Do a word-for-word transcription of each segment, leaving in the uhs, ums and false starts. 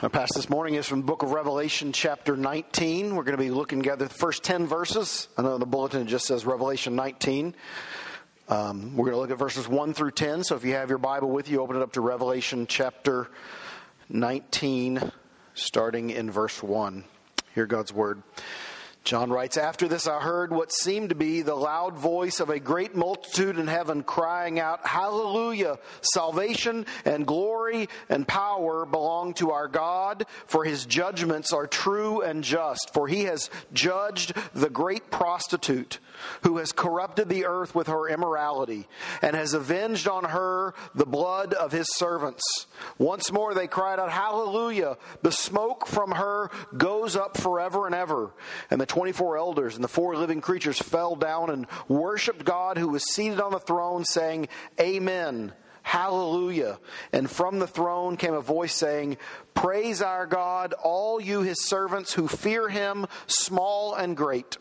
Our passage this morning is from the book of Revelation, chapter nineteen. We're going to be looking together at the first ten verses. I know in the bulletin it just says Revelation nineteen. Um, we're going to look at verses one through ten. So if you have your Bible with you, open it up to Revelation chapter nineteen, starting in verse one. Hear God's word. John writes, "After this I heard what seemed to be the loud voice of a great multitude in heaven crying out, 'Hallelujah! Salvation and glory and power belong to our God, for his judgments are true and just. For he has judged the great prostitute, who has corrupted the earth with her immorality, and has avenged on her the blood of his servants.' Once more they cried out, 'Hallelujah! The smoke from her goes up forever and ever.' And the twenty-four elders and the four living creatures fell down and worshipped God who was seated on the throne, saying, 'Amen. Hallelujah.' And from the throne came a voice saying, 'Praise our God, all you his servants who fear him, small and great.'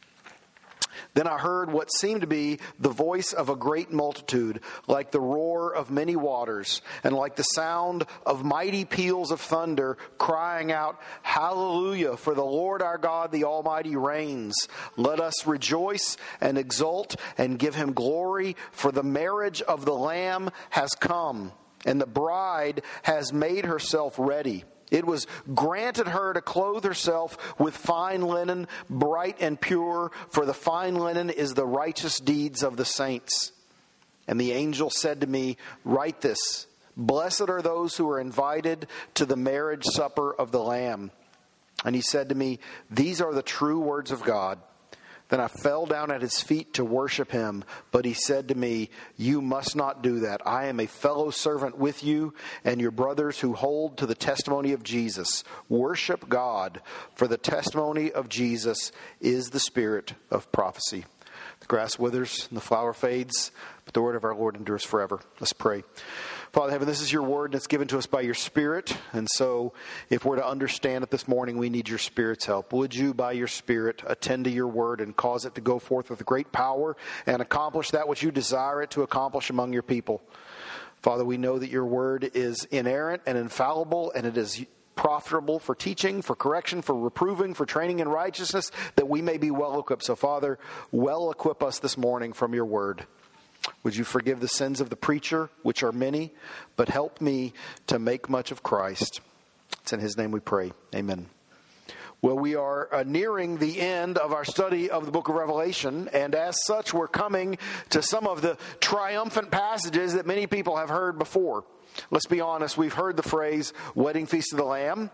Then I heard what seemed to be the voice of a great multitude, like the roar of many waters, and like the sound of mighty peals of thunder, crying out, 'Hallelujah, for the Lord our God, the Almighty reigns. Let us rejoice and exult and give him glory, for the marriage of the Lamb has come, and the bride has made herself ready. It was granted her to clothe herself with fine linen, bright and pure, for the fine linen is the righteous deeds of the saints.' And the angel said to me, 'Write this, blessed are those who are invited to the marriage supper of the Lamb.' And he said to me, 'These are the true words of God.' Then I fell down at his feet to worship him. But he said to me, 'You must not do that. I am a fellow servant with you and your brothers who hold to the testimony of Jesus. Worship God, for the testimony of Jesus is the spirit of prophecy.' The grass withers and the flower fades, but the word of our Lord endures forever." Let's pray. Father in heaven, this is your word and it's given to us by your Spirit. And so if we're to understand it this morning, we need your Spirit's help. Would you, by your Spirit, attend to your word and cause it to go forth with great power and accomplish that which you desire it to accomplish among your people? Father, we know that your word is inerrant and infallible, and it is profitable for teaching, for correction, for reproving, for training in righteousness, that we may be well equipped. So Father, well equip us this morning from your word. Would you forgive the sins of the preacher, which are many, but help me to make much of Christ. It's in his name we pray. Amen. Well, we are uh, nearing the end of our study of the book of Revelation, and as such, we're coming to some of the triumphant passages that many people have heard before. Let's be honest, we've heard the phrase, wedding feast of the Lamb.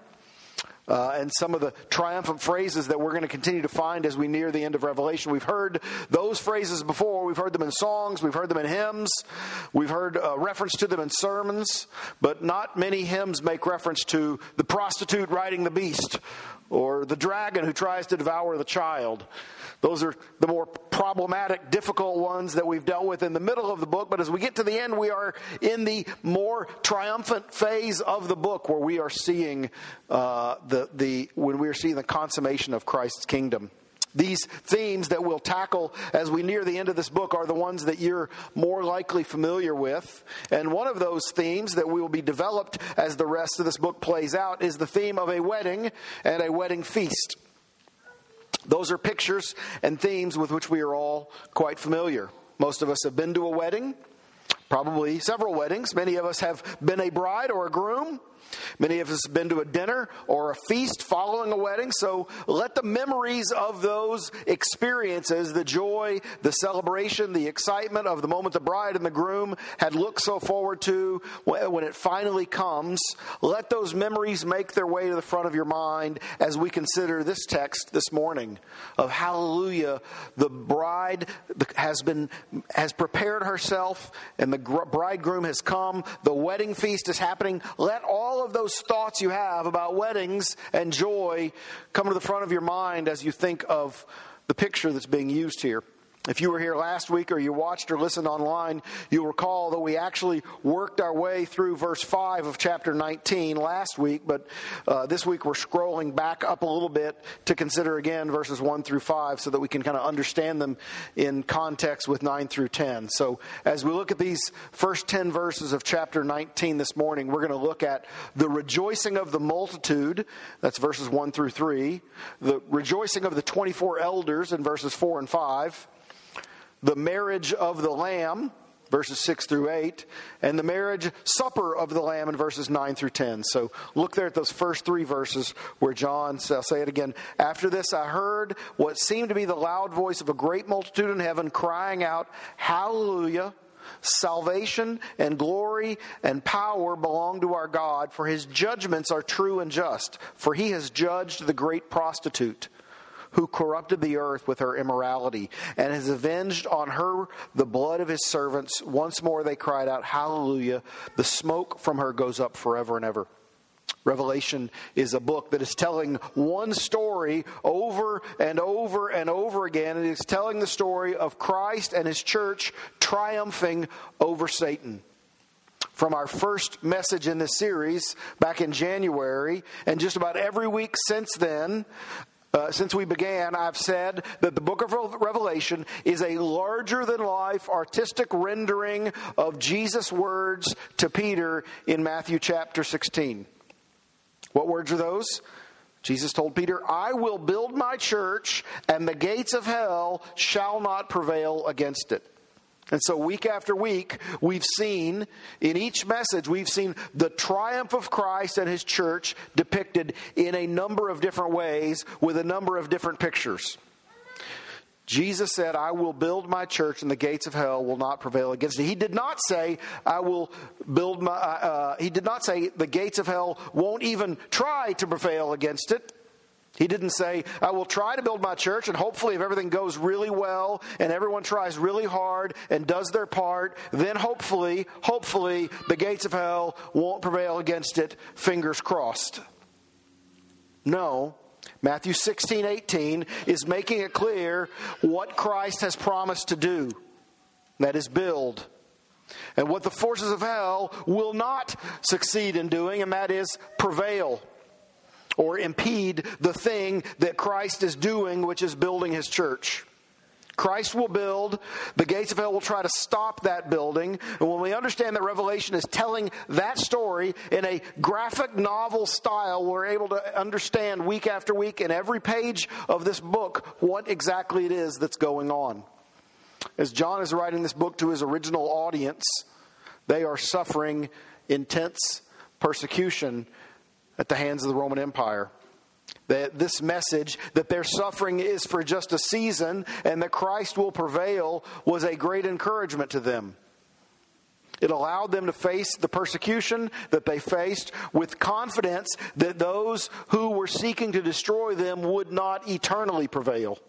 Uh, and some of the triumphant phrases that we're going to continue to find as we near the end of Revelation. We've heard those phrases before. We've heard them in songs. We've heard them in hymns. We've heard uh, reference to them in sermons. But not many hymns make reference to the prostitute riding the beast or the dragon who tries to devour the child. Those are the more problematic, difficult ones that we've dealt with in the middle of the book. But as we get to the end, we are in the more triumphant phase of the book, where we are seeing uh, the the when we are seeing the consummation of Christ's kingdom. These themes that we'll tackle as we near the end of this book are the ones that you're more likely familiar with. And one of those themes that will be developed as the rest of this book plays out is the theme of a wedding and a wedding feast. Those are pictures and themes with which we are all quite familiar. Most of us have been to a wedding, probably several weddings. Many of us have been a bride or a groom. Many of us have been to a dinner or a feast following a wedding. So let the memories of those experiences, the joy, the celebration, the excitement of the moment the bride and the groom had looked so forward to when it finally comes, let those memories make their way to the front of your mind as we consider this text this morning of hallelujah. The bride has been has prepared herself and the bridegroom has come. The wedding feast is happening. Let all of those thoughts you have about weddings and joy come to the front of your mind as you think of the picture that's being used here. If you were here last week or you watched or listened online, you'll recall that we actually worked our way through verse five of chapter nineteen last week, but uh, this week we're scrolling back up a little bit to consider again verses one through five so that we can kind of understand them in context with nine through ten. So as we look at these first ten verses of chapter nineteen this morning, we're going to look at the rejoicing of the multitude, that's verses one through three, the rejoicing of the twenty-four elders in verses four and five, the marriage of the Lamb, verses six through eight, and the marriage supper of the Lamb in verses nine through ten. So look there at those first three verses where John, I'll say it again, after this I heard what seemed to be the loud voice of a great multitude in heaven crying out, Hallelujah! Salvation and glory and power belong to our God, for his judgments are true and just. For he has judged the great prostitute, who corrupted the earth with her immorality, and has avenged on her the blood of his servants. Once more they cried out, Hallelujah! The smoke from her goes up forever and ever. Revelation is a book that is telling one story over and over and over again. It is telling the story of Christ and his church triumphing over Satan. From our first message in this series back in January, and just about every week since then, Uh, since we began, I've said that the book of Revelation is a larger-than-life artistic rendering of Jesus' words to Peter in Matthew chapter sixteen. What words are those? Jesus told Peter, I will build my church, and the gates of hell shall not prevail against it. And so week after week, we've seen, in each message, we've seen the triumph of Christ and his church depicted in a number of different ways with a number of different pictures. Jesus said, I will build my church and the gates of hell will not prevail against it. He did not say, I will build my, uh, he did not say the gates of hell won't even try to prevail against it. He didn't say, I will try to build my church, and hopefully if everything goes really well and everyone tries really hard and does their part, then hopefully, hopefully the gates of hell won't prevail against it, fingers crossed. No, Matthew sixteen eighteen is making it clear what Christ has promised to do. That is build. And what the forces of hell will not succeed in doing, and that is prevail. Or impede the thing that Christ is doing, which is building his church. Christ will build. The gates of hell will try to stop that building. And when we understand that Revelation is telling that story in a graphic novel style, we're able to understand week after week in every page of this book what exactly it is that's going on. As John is writing this book to his original audience, they are suffering intense persecution at the hands of the Roman Empire. That this message that their suffering is for just a season and that Christ will prevail was a great encouragement to them. It allowed them to face the persecution that they faced with confidence that those who were seeking to destroy them would not eternally prevail.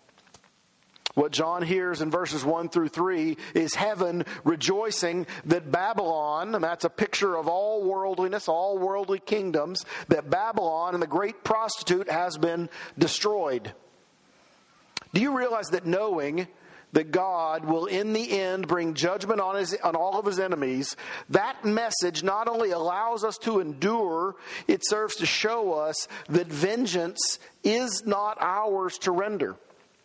What John hears in verses one through three is heaven rejoicing that Babylon, and that's a picture of all worldliness, all worldly kingdoms, that Babylon and the great prostitute has been destroyed. Do you realize that knowing that God will in the end bring judgment on his, on all of his enemies, that message not only allows us to endure, it serves to show us that vengeance is not ours to render.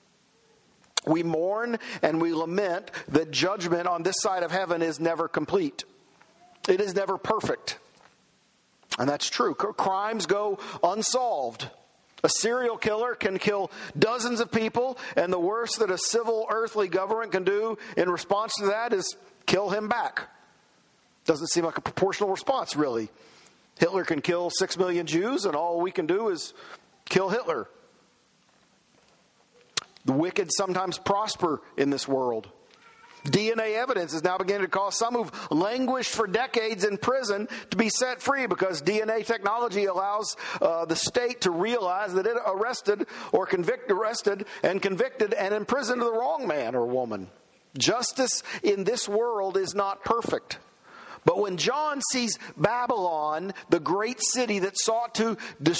We mourn and we lament that judgment on this side of heaven is never complete. It is never perfect. And that's true. Crimes go unsolved. A serial killer can kill dozens of people, and the worst that a civil earthly government can do in response to that is kill him back. Doesn't seem like a proportional response, really. Hitler can kill six million Jews, and all we can do is kill Hitler. The wicked sometimes prosper in this world. D N A evidence is now beginning to cause some who've languished for decades in prison to be set free because D N A technology allows uh, the state to realize that it arrested or convicted, arrested and convicted and imprisoned the wrong man or woman. Justice in this world is not perfect. But when John sees Babylon, the great city that sought to,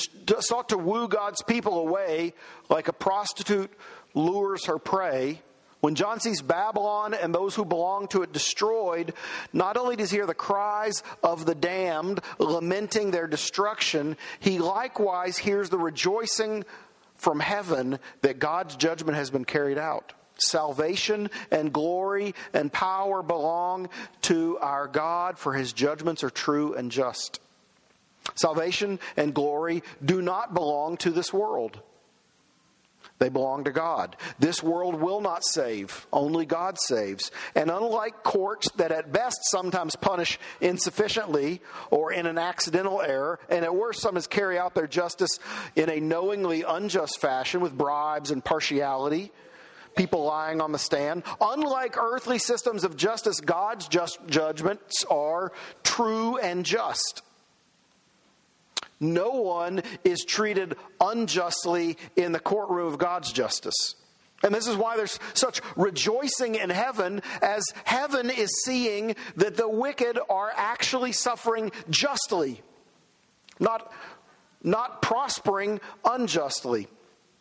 sought to woo God's people away, like a prostitute lures her prey, When John sees Babylon and those who belong to it destroyed, not only does he hear the cries of the damned lamenting their destruction, he likewise hears the rejoicing from heaven that God's judgment has been carried out. Salvation and glory and power belong to our God, for his judgments are true and just. Salvation and glory do not belong to this world. They belong to God. This world will not save. Only God saves. And unlike courts that at best sometimes punish insufficiently or in an accidental error, and at worst sometimes carry out their justice in a knowingly unjust fashion with bribes and partiality, people lying on the stand, unlike earthly systems of justice, God's just judgments are true and just. No one is treated unjustly in the courtroom of God's justice. And this is why there's such rejoicing in heaven, as heaven is seeing that the wicked are actually suffering justly, not, not prospering unjustly.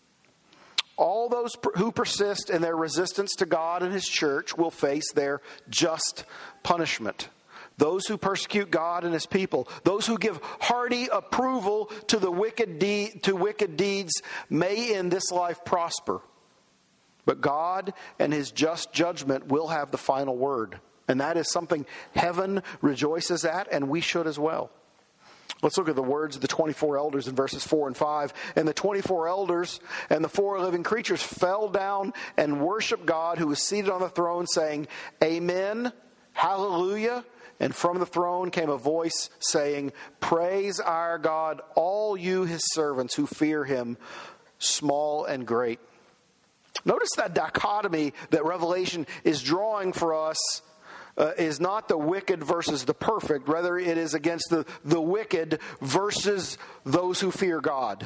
All those who persist in their resistance to God and his church will face their just punishment. Those who persecute God and his people, those who give hearty approval to the wicked de- to wicked deeds may in this life prosper. But God and his just judgment will have the final word. And that is something heaven rejoices at, and we should as well. Let's look at the words of the twenty-four elders in verses four and five. And the twenty-four elders and the four living creatures fell down and worshiped God who was seated on the throne, saying, Amen, hallelujah. And from the throne came a voice saying, Praise our God, all you his servants who fear him, small and great. Notice that dichotomy that Revelation is drawing for us uh, is not the wicked versus the perfect. Rather, it is against the, the wicked versus those who fear God.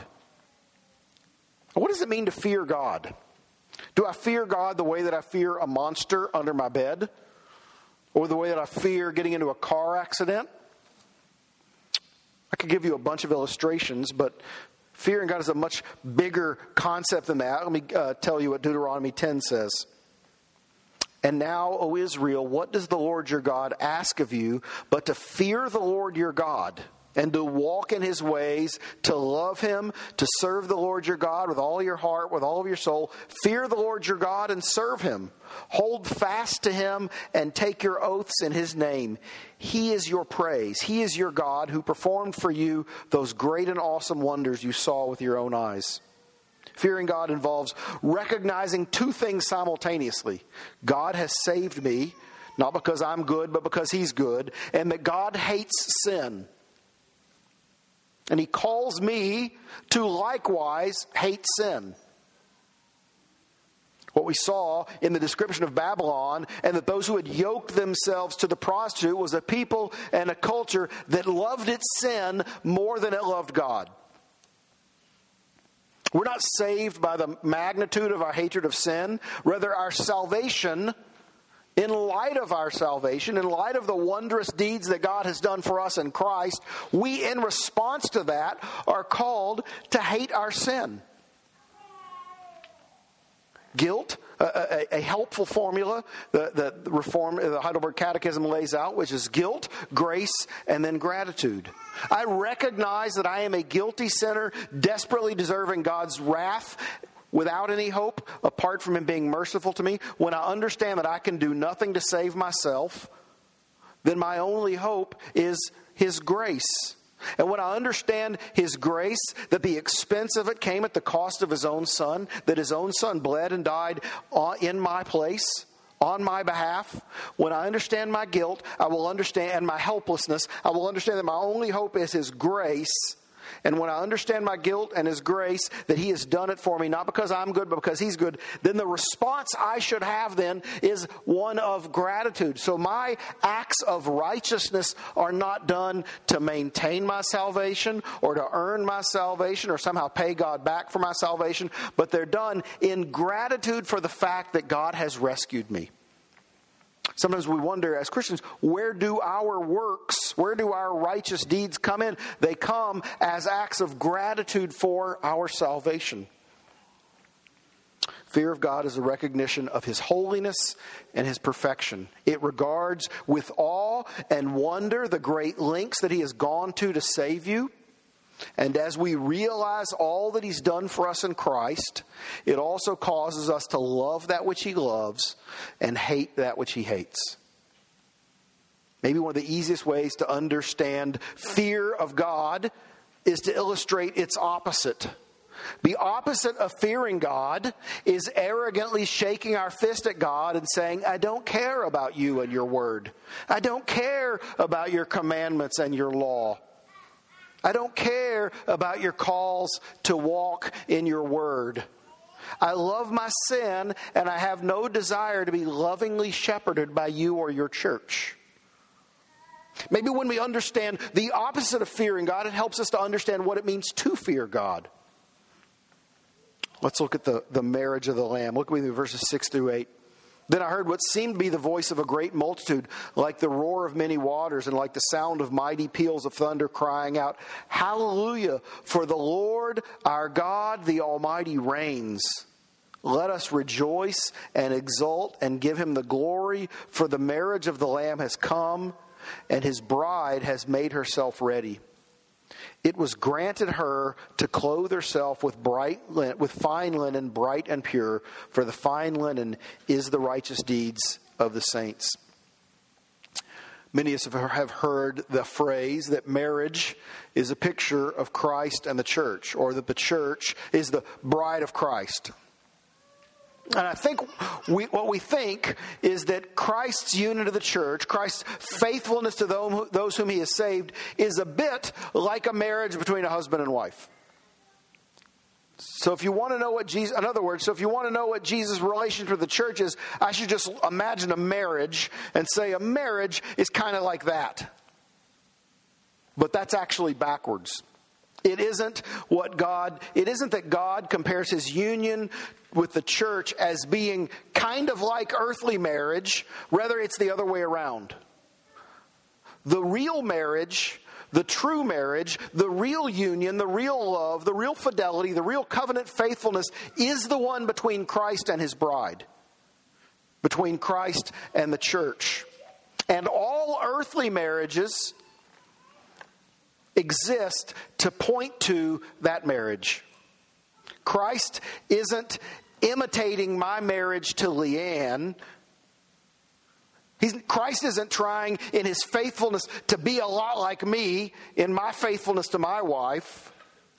What does it mean to fear God? Do I fear God the way that I fear a monster under my bed? Or the way that I fear getting into a car accident? I could give you a bunch of illustrations, but fearing God is a much bigger concept than that. Let me uh, tell you what Deuteronomy ten says. And now, O Israel, what does the Lord your God ask of you but to fear the Lord your God and to walk in his ways, to love him, to serve the Lord your God with all your heart, with all of your soul. Fear the Lord your God and serve him. Hold fast to him and take your oaths in his name. He is your praise. He is your God who performed for you those great and awesome wonders you saw with your own eyes. Fearing God involves recognizing two things simultaneously. God has saved me, not because I'm good, but because he's good, and that God hates sin. And he calls me to likewise hate sin. What we saw in the description of Babylon, and that those who had yoked themselves to the prostitute, was a people and a culture that loved its sin more than it loved God. We're not saved by the magnitude of our hatred of sin. Rather, our salvation, in light of our salvation, in light of the wondrous deeds that God has done for us in Christ, we, in response to that, are called to hate our sin. Guilt, a, a, a helpful formula that the Reform, the Heidelberg Catechism lays out, which is guilt, grace, and then gratitude. I recognize that I am a guilty sinner, desperately deserving God's wrath, without any hope, apart from him being merciful to me. When I understand that I can do nothing to save myself, then my only hope is his grace. And when I understand his grace, that the expense of it came at the cost of his own son, that his own son bled and died in my place, on my behalf, when I understand my guilt, I will understand my helplessness. I will understand that my only hope is his grace. And when I understand my guilt and his grace, that he has done it for me, not because I'm good, but because he's good, then the response I should have then is one of gratitude. So my acts of righteousness are not done to maintain my salvation or to earn my salvation or somehow pay God back for my salvation, but they're done in gratitude for the fact that God has rescued me. Sometimes we wonder as Christians, where do our works, where do our righteous deeds come in? They come as acts of gratitude for our salvation. Fear of God is a recognition of His holiness and His perfection. It regards with awe and wonder the great lengths that He has gone to to save you. And as we realize all that He's done for us in Christ, it also causes us to love that which He loves and hate that which He hates. Maybe one of the easiest ways to understand fear of God is to illustrate its opposite. The opposite of fearing God is arrogantly shaking our fist at God and saying, I don't care about you and your word. I don't care about your commandments and your law. I don't care about your calls to walk in your word. I love my sin and I have no desire to be lovingly shepherded by you or your church. Maybe when we understand the opposite of fearing God, it helps us to understand what it means to fear God. Let's look at the, the marriage of the Lamb. Look with me, verses six through eight. Then I heard what seemed to be the voice of a great multitude, like the roar of many waters and like the sound of mighty peals of thunder, crying out, Hallelujah, for the Lord our God, the Almighty, reigns. Let us rejoice and exult and give Him the glory, for the marriage of the Lamb has come, and His bride has made herself ready. It was granted her to clothe herself with bright linen, with fine linen, bright and pure, for the fine linen is the righteous deeds of the saints. Many of us have heard the phrase that marriage is a picture of Christ and the church, or that the church is the bride of Christ. And I think we, what we think is that Christ's union to the church, Christ's faithfulness to those whom He has saved, is a bit like a marriage between a husband and wife. So if you want to know what Jesus, in other words, so if you want to know what Jesus' relationship with the church is, I should just imagine a marriage and say a marriage is kind of like that. But that's actually backwards. It isn't what God, it isn't that God compares His union with the church as being kind of like earthly marriage. Rather, it's the other way around. The real marriage, the true marriage, the real union, the real love, the real fidelity, the real covenant faithfulness is the one between Christ and His bride. Between Christ and the church. And all earthly marriages exist to point to that marriage. Christ isn't imitating my marriage to Leanne. He's, Christ isn't trying in His faithfulness to be a lot like me in my faithfulness to my wife.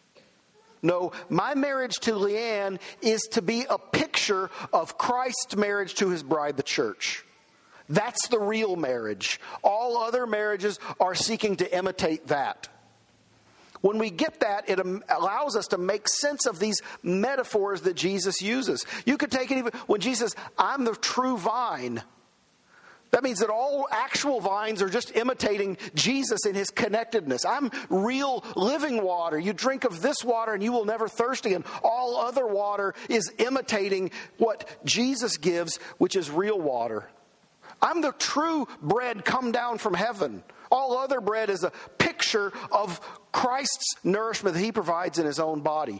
No, my marriage to Leanne is to be a picture of Christ's marriage to His bride, the church. That's the real marriage. All other marriages are seeking to imitate that. When we get that, it allows us to make sense of these metaphors that Jesus uses. You could take it even when Jesus says, I'm the true vine. That means that all actual vines are just imitating Jesus in His connectedness. I'm real living water. You drink of this water and you will never thirst again. All other water is imitating what Jesus gives, which is real water. I'm the true bread come down from heaven. All other bread is a picture of Christ's nourishment that He provides in His own body.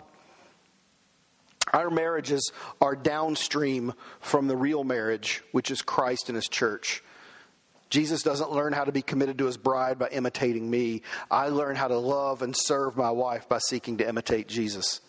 Our marriages are downstream from the real marriage, which is Christ and His church. Jesus doesn't learn how to be committed to His bride by imitating me. I learn how to love and serve my wife by seeking to imitate Jesus.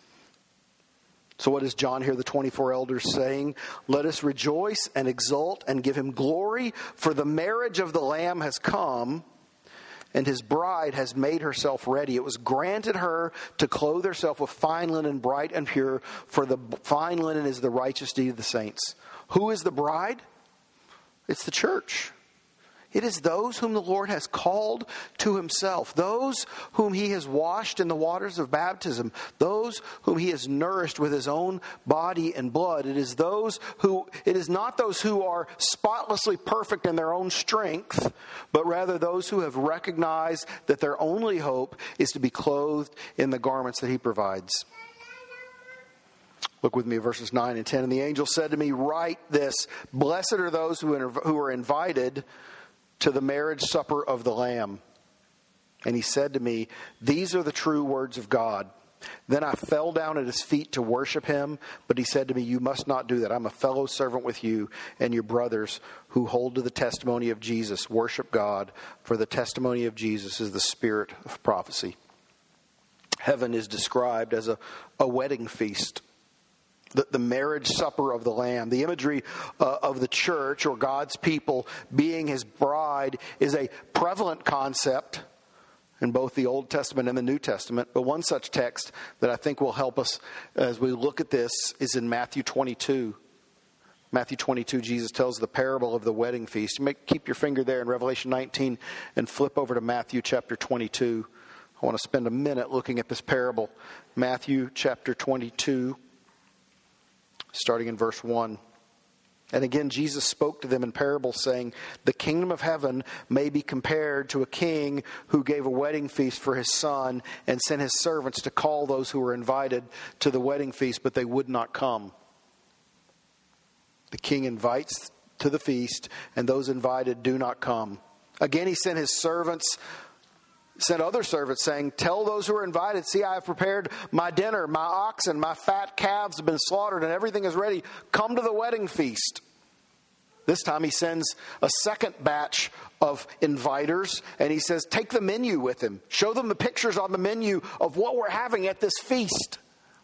So what is John here, the twenty-four elders, saying? Let us rejoice and exult and give Him glory, for the marriage of the Lamb has come, and His bride has made herself ready. It was granted her to clothe herself with fine linen, bright and pure, for the fine linen is the righteous deed of the saints. Who is the bride? It's the church. It is those whom the Lord has called to Himself, those whom He has washed in the waters of baptism, those whom He has nourished with His own body and blood. It is those who, it is not those who are spotlessly perfect in their own strength, but rather those who have recognized that their only hope is to be clothed in the garments that He provides. Look with me at verses nine and ten. And the angel said to me, write this, blessed are those who are invited to the marriage supper of the Lamb. And he said to me, these are the true words of God. Then I fell down at his feet to worship him, but he said to me, you must not do that. I'm a fellow servant with you and your brothers who hold to the testimony of Jesus. Worship God, for the testimony of Jesus is the spirit of prophecy. Heaven is described as a, a wedding feast, the, the marriage supper of the Lamb. The imagery uh, of the church or God's people being his bride is a prevalent concept in both the Old Testament and the New Testament. But one such text that I think will help us as we look at this is in Matthew twenty-two. Matthew twenty-two, Jesus tells the parable of the wedding feast. You may keep your finger there in Revelation nineteen and flip over to Matthew chapter twenty-two. I want to spend a minute looking at this parable. Matthew chapter twenty-two, starting in verse one. And again, Jesus spoke to them in parables, saying, the kingdom of heaven may be compared to a king who gave a wedding feast for his son and sent his servants to call those who were invited to the wedding feast, but they would not come. The king invites to the feast, and those invited do not come. Again, he sent his servants, sent other servants, saying, tell those who are invited, see, I have prepared my dinner, my oxen, my fat calves have been slaughtered, and everything is ready. Come to the wedding feast. This time he sends a second batch of inviters, and he says, take the menu with him. Show them the pictures on the menu of what we're having at this feast.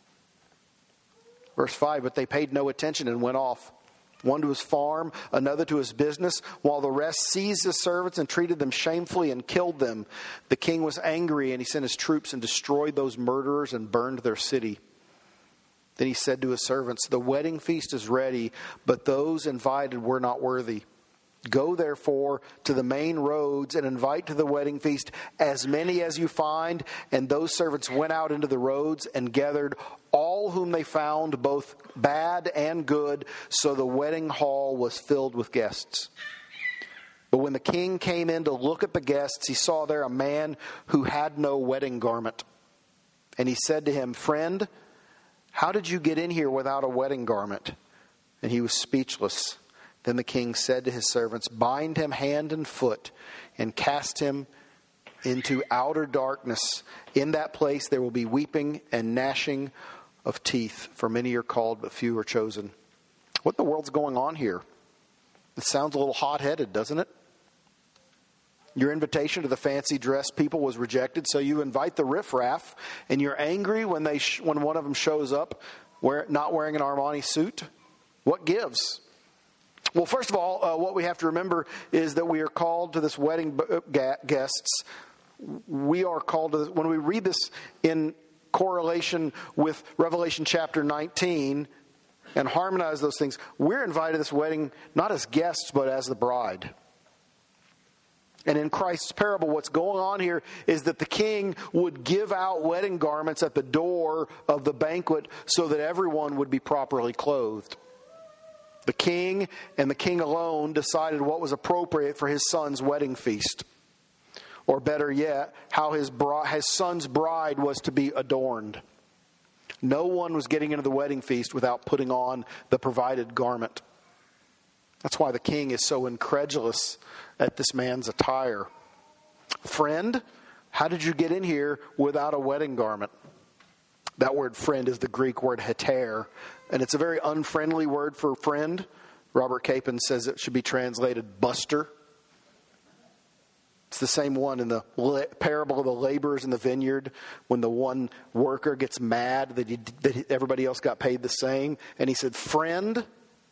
Verse five, but they paid no attention and went off. One to his farm, another to his business, while the rest seized his servants and treated them shamefully and killed them. The king was angry, and he sent his troops and destroyed those murderers and burned their city. Then he said to his servants, the wedding feast is ready, but those invited were not worthy. Go therefore to the main roads and invite to the wedding feast as many as you find. And those servants went out into the roads and gathered all whom they found, both bad and good. So the wedding hall was filled with guests. But when the king came in to look at the guests, he saw there a man who had no wedding garment. And he said to him, friend, how did you get in here without a wedding garment? And he was speechless. Then the king said to his servants, bind him hand and foot and cast him into outer darkness. In that place there will be weeping and gnashing of teeth, for many are called, but few are chosen. What in the world's going on here? It sounds a little hot-headed, doesn't it? Your invitation to the fancy dressed people was rejected, so you invite the riffraff, and you're angry when they sh- when one of them shows up wear- not wearing an Armani suit. What gives? Well, first of all, uh, what we have to remember is that we are called to this wedding b- ga- guests. We are called to this, when we read this in correlation with Revelation chapter nineteen and harmonize those things, we're invited to this wedding not as guests, but as the bride. And in Christ's parable, what's going on here is that the king would give out wedding garments at the door of the banquet so that everyone would be properly clothed. The king and the king alone decided what was appropriate for his son's wedding feast. Or better yet, how his, bri- his son's bride was to be adorned. No one was getting into the wedding feast without putting on the provided garment. That's why the king is so incredulous at this man's attire. Friend, how did you get in here without a wedding garment? That word friend is the Greek word heter, and it's a very unfriendly word for friend. Robert Capon says it should be translated buster. It's the same one in the parable of the laborers in the vineyard when the one worker gets mad that, he, that everybody else got paid the same. And he said, friend,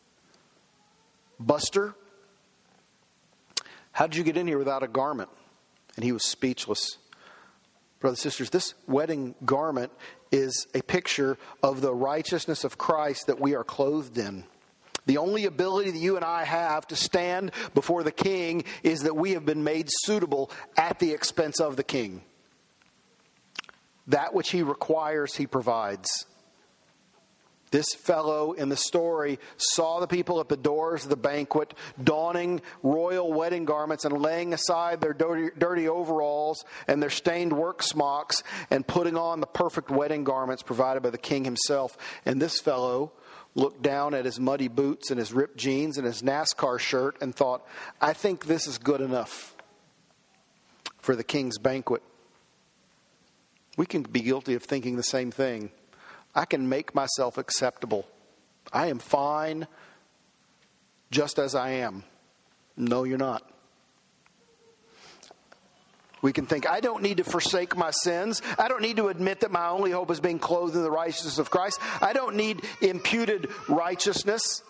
buster, how did you get in here without a garment? And he was speechless. Brothers and sisters, this wedding garment is a picture of the righteousness of Christ that we are clothed in. The only ability that you and I have to stand before the King is that we have been made suitable at the expense of the King. That which he requires, he provides. This fellow in the story saw the people at the doors of the banquet donning royal wedding garments and laying aside their dirty, dirty overalls and their stained work smocks and putting on the perfect wedding garments provided by the king himself. And this fellow looked down at his muddy boots and his ripped jeans and his NASCAR shirt and thought, I think this is good enough for the king's banquet. We can be guilty of thinking the same thing. I can make myself acceptable. I am fine just as I am. No, you're not. We can think, I don't need to forsake my sins. I don't need to admit that my only hope is being clothed in the righteousness of Christ. I don't need imputed righteousness.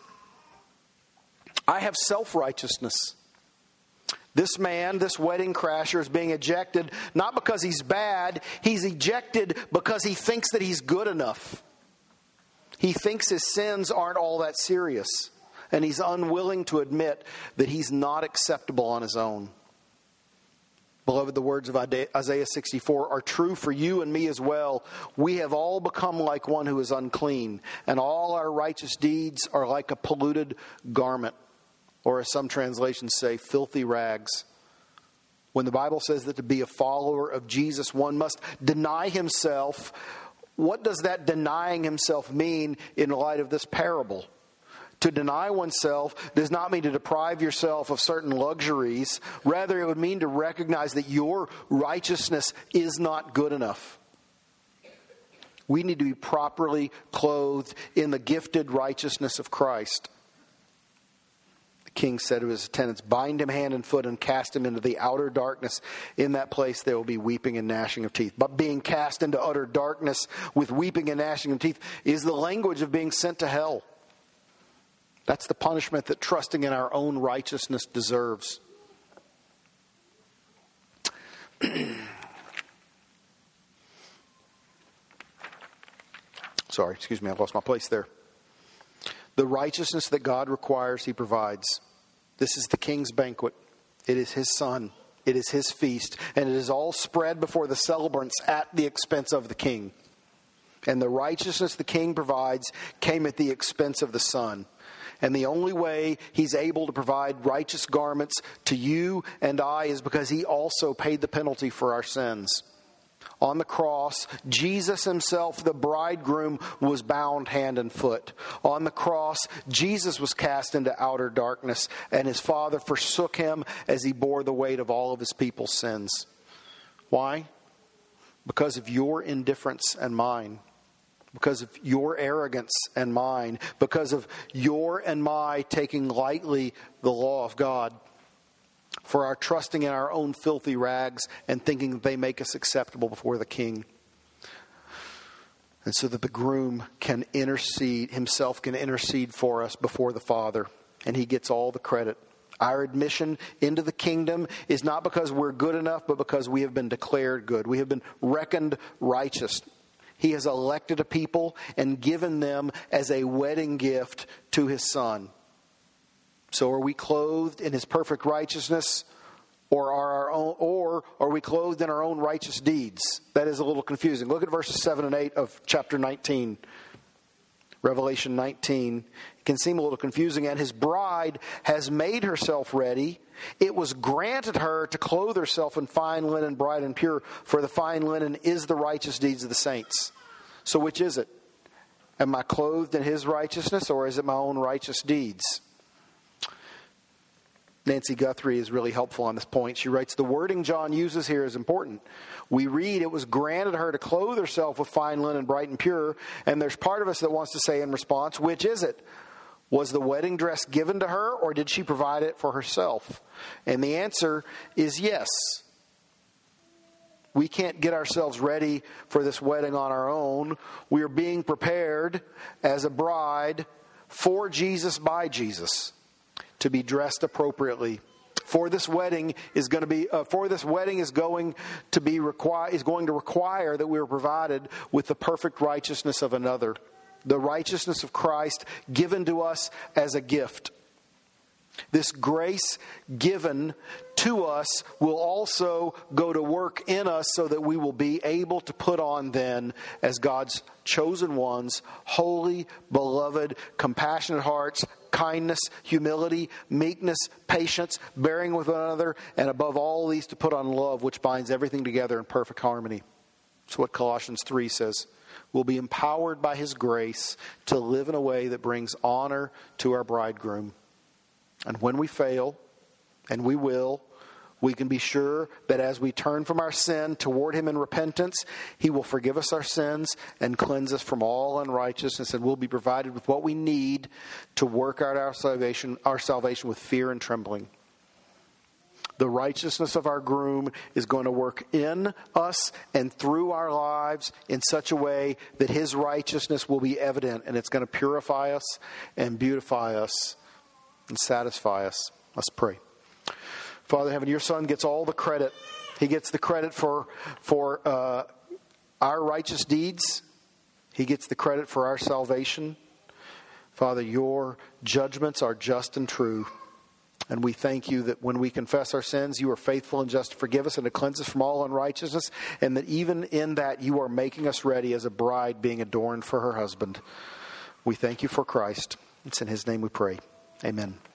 I have self-righteousness. This man, this wedding crasher, is being ejected not because he's bad. He's ejected because he thinks that he's good enough. He thinks his sins aren't all that serious. And he's unwilling to admit that he's not acceptable on his own. Beloved, the words of Isaiah sixty-four are true for you and me as well. We have all become like one who is unclean, and all our righteous deeds are like a polluted garment, or as some translations say, filthy rags. When the Bible says that to be a follower of Jesus, one must deny himself, what does that denying himself mean in light of this parable? To deny oneself does not mean to deprive yourself of certain luxuries. Rather, it would mean to recognize that your righteousness is not good enough. We need to be properly clothed in the gifted righteousness of Christ. The king said to his attendants, bind him hand and foot and cast him into the outer darkness. In that place there will be weeping and gnashing of teeth. But being cast into utter darkness with weeping and gnashing of teeth is the language of being sent to hell. That's the punishment that trusting in our own righteousness deserves. Sorry, excuse me, I lost my place there. The righteousness that God requires, he provides. This is the king's banquet. It is his son. It is his feast. And it is all spread before the celebrants at the expense of the king. And the righteousness the king provides came at the expense of the son. And the only way he's able to provide righteous garments to you and I is because he also paid the penalty for our sins. On the cross, Jesus himself, the bridegroom, was bound hand and foot. On the cross, Jesus was cast into outer darkness, and his Father forsook him as he bore the weight of all of his people's sins. Why? Because of your indifference and mine. Because of your arrogance and mine. Because of your and my taking lightly the law of God. For our trusting in our own filthy rags and thinking that they make us acceptable before the king. And so that the groom can intercede, himself can intercede for us before the Father. And he gets all the credit. Our admission into the kingdom is not because we're good enough, but because we have been declared good. We have been reckoned righteous. He has elected a people and given them as a wedding gift to his son. So are we clothed in his perfect righteousness, or are our own, or are we clothed in our own righteous deeds? That is a little confusing. Look at verses seven and eight of chapter nineteen. Revelation nineteen. It can seem a little confusing. And his bride has made herself ready. It was granted her to clothe herself in fine linen, bright and pure, for the fine linen is the righteous deeds of the saints. So which is it? Am I clothed in his righteousness, or is it my own righteous deeds? Nancy Guthrie is really helpful on this point. She writes, the wording John uses here is important. We read, it was granted her to clothe herself with fine linen, bright and pure. And there's part of us that wants to say in response, which is it? Was the wedding dress given to her, or did she provide it for herself? And the answer is yes. We can't get ourselves ready for this wedding on our own. We are being prepared as a bride for Jesus by Jesus to be dressed appropriately. For this wedding is going to be uh, for this wedding is going to be require is going to require that we are provided with the perfect righteousness of another. The righteousness of Christ given to us as a gift. This grace given to us will also go to work in us so that we will be able to put on then as God's chosen ones, holy, beloved, compassionate hearts, kindness, humility, meekness, patience, bearing with one another, and above all these to put on love, which binds everything together in perfect harmony. That's what Colossians three says. We'll be empowered by his grace to live in a way that brings honor to our bridegroom. And when we fail, and we will, we can be sure that as we turn from our sin toward Him in repentance, He will forgive us our sins and cleanse us from all unrighteousness, and we'll be provided with what we need to work out our salvation, our salvation with fear and trembling. The righteousness of our groom is going to work in us and through our lives in such a way that His righteousness will be evident, and it's going to purify us and beautify us and satisfy us. Let's pray. Father in heaven, your Son gets all the credit. He gets the credit for, for uh, our righteous deeds. He gets the credit for our salvation. Father, your judgments are just and true. And we thank you that when we confess our sins, you are faithful and just to forgive us and to cleanse us from all unrighteousness. And that even in that, you are making us ready as a bride being adorned for her husband. We thank you for Christ. It's in His name we pray. Amen.